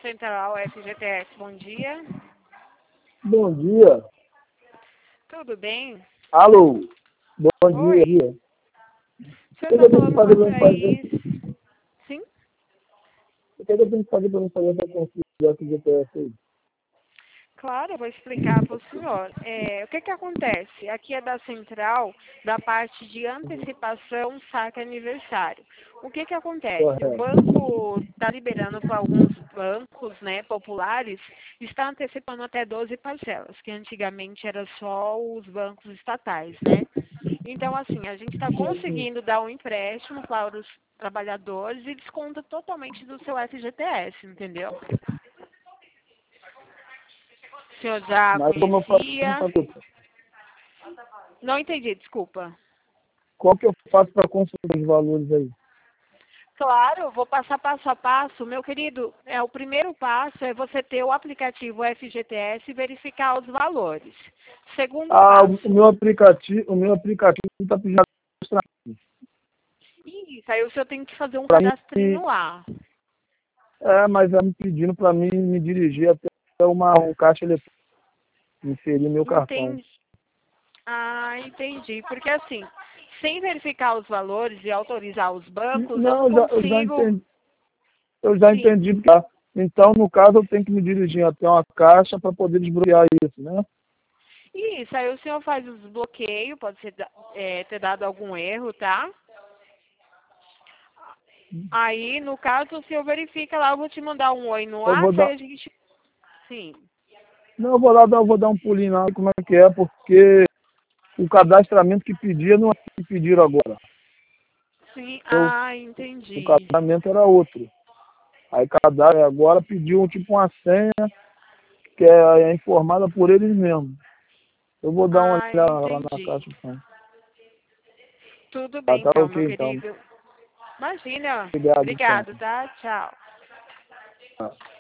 Central FGTS, bom dia. Bom dia. Tudo bem? Alô. Bom Oi. dia. O senhor O que está eu tenho que falando fazer com a para fazer? Thaís? Sim? O que eu tenho que fazer para conseguir esse GPS aí? Claro, eu vou explicar para o senhor. O que acontece? Aqui é da Central, da parte de antecipação saque aniversário. O que acontece? O Correto. banco está liberando para alguns bancos, né, populares, está antecipando até 12 parcelas, que antigamente era só os bancos estatais, né? Então, assim, a gente está Sim. conseguindo dar um empréstimo para os trabalhadores e desconta totalmente do seu FGTS, entendeu? O senhor já Mas como eu faço conhecia? para consulta? Não entendi, desculpa. Qual que eu faço para consultar os valores aí? Claro, eu vou passar passo a passo. Meu querido, o primeiro passo é você ter o aplicativo FGTS e verificar os valores. Segundo O passo, meu aplicativo está pedindo isso, aí o senhor tem que fazer um para mim, cadastrinho lá. mas é me pedindo para mim me dirigir até um caixa eletrônico, inserir meu cartão. Entendi. Ah, entendi. Porque assim, sem verificar os valores e autorizar os bancos, eu não Não, consigo. eu já Sim. entendi. Tá? Então, no caso, eu tenho que me dirigir até uma caixa para poder desbloquear isso, né? Isso, aí o senhor faz os bloqueios, pode ser, ter dado algum erro, tá? Aí, no caso, o senhor verifica lá, eu vou te mandar um oi no Eu vou WhatsApp, dar, aí a gente... Sim. não, eu vou dar um pulinho lá, como é que é, porque o cadastramento que pedia não é o que pediram agora. Sim, Eu, o entendi. cadastramento era outro. Aí agora pediu tipo uma senha que é informada por eles mesmos. Eu vou dar uma olhada lá na Entendi. caixa. Então. Tudo bem, Tá então, meu ok, então. querido. Imagina. Obrigado, então. Obrigado, tá? Tchau. Tá.